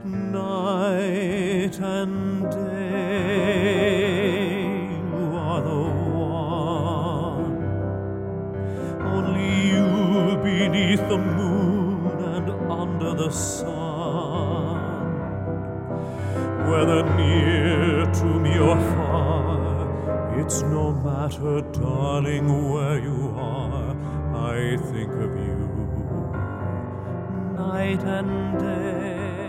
Night and day, you are the one. Only you beneath the moon and under the sun. Whether near to me or far, it's no matter, darling, where you are. I think of you night and day.